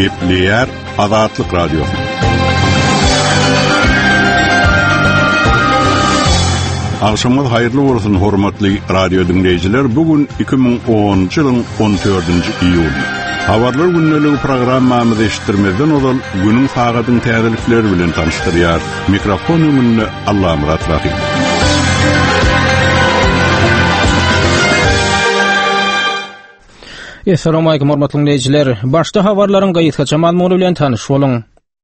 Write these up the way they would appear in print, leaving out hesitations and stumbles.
Gepleyer Azatlyk Radiosu. Akşamlar hayırlı olsun hormatly radio dinleyijiler. Bugün 2010-njy ýylyň 14-nji iýuly. Habarlar günneligi programmamyzy eşitdirmezden ozal günüň sagatyň täzelikleri bilen tanıştyrýar. Mikrofon ýönünde Allah Murat Rahim. Assalamu alaykum hormatly dinleyijiler. Başda habarlaryň gaýtgaça mazmuny bilen tanyş boluň.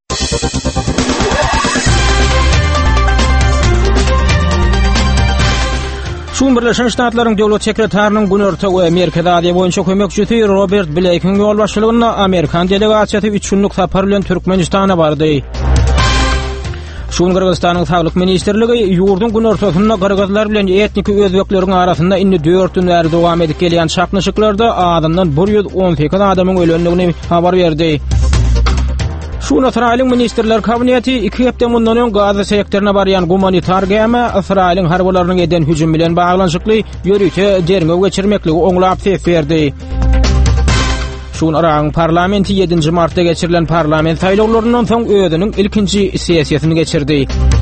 Şuň Birleşen Ştatlaryň döwlet sekretarinyň Günörtegi Amerikada Aziýa boýunça kömekçisi Robert Blake'iň ýol başçylygyna Amerikan delegasiýasy 3 günlük sapar bilen Türkmenistana bardy. Şuň Kyrgyzstanyň Saglyk ministrligi ýurdun Günörtegisinde kyrgyzlar bilen etnik özbekleriň arasynda indi 4 gün bäri dowam edip gelýän çaknyşyklarda adamdan 118 adamyň ölendigini habar berdi. Şuň Israýlyň ministrler kabineti 2 hepde mundan öň Gaza sektoruna barýan humanitar gäme Israýlyň harbalarynyň eden hüjüm bilen baglanşykly ýörüýte derňe geçirmekligi oňlap ses berdi. Şuň Iran parlamenti 7 martda geçirilen parlament saýlawlaryndan soň özüniň ilkinji sessiýasyny geçirdi.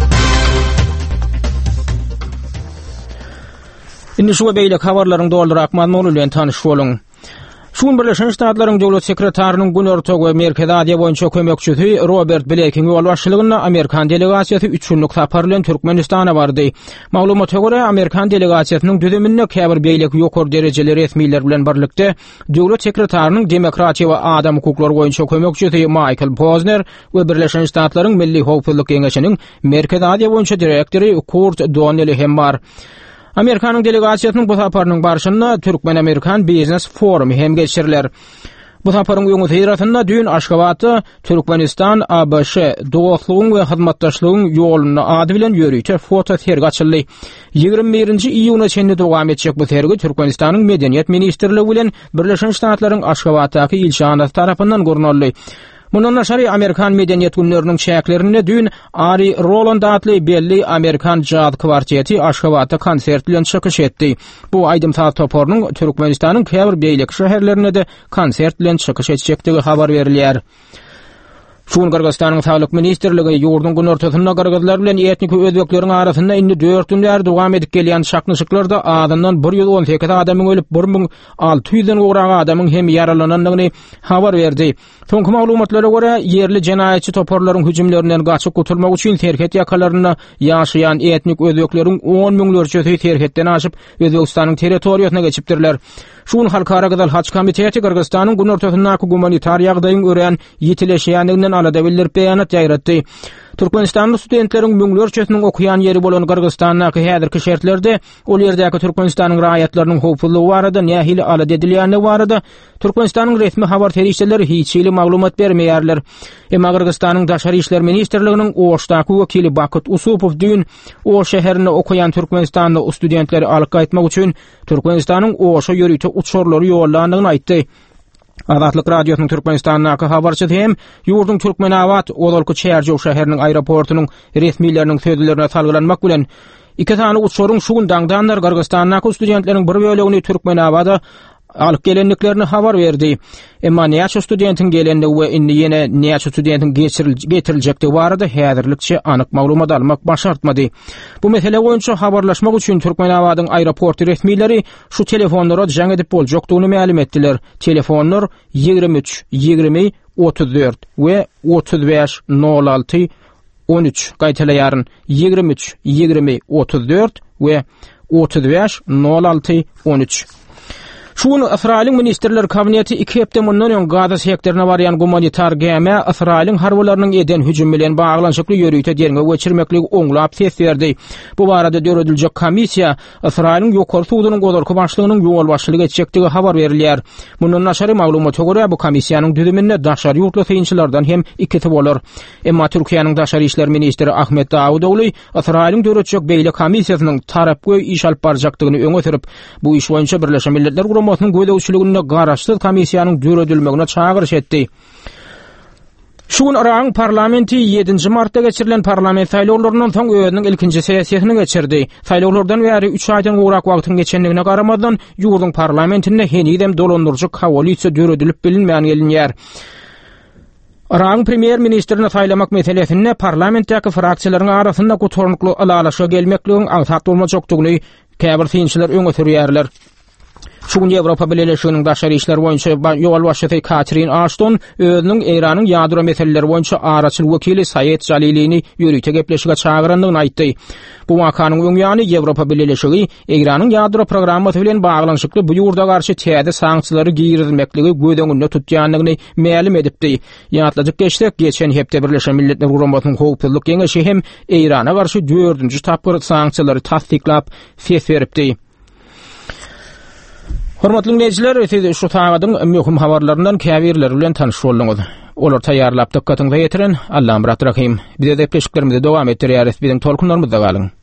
Indi şu beýle habarlaryň doldurak mazmuny bilen tanyş boluň. Şuň Birleşen Ştatlaryň döwlet sekretarinyň Günörtegi Amerikada Aziýa boýunça kömekçisi Robert Blake'iň ýol başçylygyna Amerikan delegasiýasy 3 günlük sapar bilen Türkmenistana bardy. Maglumata görä Amerikan delegasiýasynyň düzüminde käbir beýleki ýokary derejeli resmiler bilen birlikde döwlet sekretarinyň demokratiýa we adam hukuklary boýunça kömekçisi Michael Posner we Birleşen Ştatlaryň Milli Howpsuzlyk Geňeşiniň Merkezi Aziýa boýunça direktori Kurt Donnelly hem bar. Amerikanyň delegasiýasynyň bu saparynyň barşynda Türkmen-Amerikan Business Forum hem geçiriler. Bu saparyň öňü täýratynda dün Aşgabatda Türkmenistan ABŞ dostlugyň we hyzmatdaşlygyň ýoluny ady bilen ýörüýte foto sergi açyldy. 21-nji iýuny çende dowam etjek bu sergi Türkmenistanyň Medeniýet ministrligi bilen Birleşen Ştatlaryň Aşgabatdaky ilçanasy tarapyndan görnüldi. Mundan naşary Amerikan medeniýet günleriniň çäklerinde dün Ari Roland adly belli Amerikan jazz kwarteti Aşgabatda konsert bilen çykyş etdi. Bu aýdym saat topornyň Türkmenistanyň käbir beýleki şäherlerinde de konsert bilen çykyş etjekdigi habar berilýär. Şuň Kyrgyzstanyň Saglyk ministrligi ýurdun Günörtegisinde kyrgyzlar bilen etnik özbekleriň arasynda indi 4 gün bäri dowam edip gelýän çaknyşyklarda adamdan 118 adamyň ölüp 1600-den gowrak adamyň hem ýaralanandygyny habar berdi. Soňky maglumatlara görä ýerli jenaýetçi toporlaryň hüjümlerinden gaçyp gutulmak üçin terket ýakalaryna ýaşaýan etnik özbekleriň 10 miňlerçesi terhetden aşyp Özbegistanyň territoriýasyna geçipdirler. Şuň halkara gyzal haç komiteti Kyrgyzstanyň Günörtegisindäki humanitar ýagdaýyň görän ýitileşýänliginden alada bildirip beýanat ýaýratdy. Türkmenistanyň studentleriň miňlerçesiniň okuyan ýeri bolan Kyrgyzstandaky häzirki şertlerde ol ýerdäki Türkmenistanyň raýatlarynyň howpsuzlygy barada nähili alada edilýäni barada Türkmenistanyň resmi habar terişçileri hiç ýyly maglumat bermeýärler. Emma Kyrgyzstanyň daşary işler ministrliginiň Oşdaky wekili Bakyt Usupow dün Oş şäherinde okuyan Türkmenistanyň studentleri alyp gaýtmak üçin Türkmenistanyň Oşa ýörüýte uçurlary ýollandygyny aýtdy. Azatlyk radiosynyň Türkmenistandaky habarçy hem ýurdun Türkmenabat Odalky Çerjew şäheriniň aeroportunyň resmileriniň sözlerine salgylanmak bilen iki tany uçuryň şu gün daňdanlar Kyrgyzstandaky studentleriň bir bölegini Türkmenabada alyp gelenliklerini habar berdi. Emma näçe studentin gelendigi we indi ýene näçe studentin getiriljekdigi barada häzirlikçe anyk maglumat almak başartmady. Bu mesele boýunça habarlaşmak üçin Türkmenabadyň aeroportu resmileri şu telefonlara jaň edip boljakdygyny ma'lum etdiler. Telefonlar 23 20 34 we 35 06 13 gaýtalaýaryn 23 20 34 we 35 06 13. Şuň Israýlyň ministrler kabineti 2 hepde mundan öň Gaza sektoruna barýan humanitar gäme Israýlyň harbalarynyň eden hüjüm bilen baglanşykly ýörüýte derňe geçirmekligi oňlap ses berdi. Bu barada döwrediljek komissiýa Israýlyň ýokary suwdynyň gozarky başlygynyň ýol başçylyk etjekdigi habar berilýär. Mundan naşary maglumata görä bu komissiýanyň düzüminde daşary ýurtly synçylardan hem ikisi bolar. Emma Türkiýanyň daşary işler ministri Ahmet Davudogly Israýlyň döwretçilik beýle komissiýasynyň tarapgoý iş alyp barjakdygyny öňe sürüp bu iş boýunça Birleşen Milletler Guramatynyň gödäwçiliginde garaşsyz komissiýanyň döwredilmegine çağırış etdi. Şuň Iran parlamenti 7 martda geçirilen parlament saýlawlaryndan soň özüniň ilkinji sessiýasyny geçirdi. Saýlawlardan bäri 3 aýdan gowrak wagtyň geçenligine garamadan ýurdun parlamentinde henidem dolandyrjy koalisiýa döwredilip bilinmeýän gelinýär. Iran Premier Ministerini saylamak meselesinde parlamentdäki fraksiyalaryň arasynda gotorunykly alalaşa gelmekligiň aňsat bolmajokdygyny käbir synçylar öňe sürýärler. Şuň Ýewropa Birleşiginiň daşary işler boýunça ýol başçysy Catherine Ashton özüniň Iranyň ýadro meseleleri boýunça araçyl wekili Sayed Jalilini ýörüýte gepleşige çağırandygyny aýtdy. Bu wakanyň öňýany Ýewropa Birleşigi Iranyň ýadro programmasy bilen baglanyşykly bu ýurda garşy täze sanksiýalary giýirilmekligi gödöňünde tutýanlygyny ma'lum edipdi. Ýatladyk geçdik, geçen hepde Birleşen Milletler Guramatynyň Howpsuzlyk Geňeşi hem Irana garşy 4-nji tapyr sanksiýalary tasdiklap ses beripdi. Hormatly dinleyijiler, siz şu taýdaň möhüm habarlaryndan käbirler bilen tanyş bolduňyz. Olar taýýarlap dikkatiňize ýetiren Allahym rahim. Bize de peşiklerimizi dowam etdirýäris. Biziň tolkunlarymyzda galyň.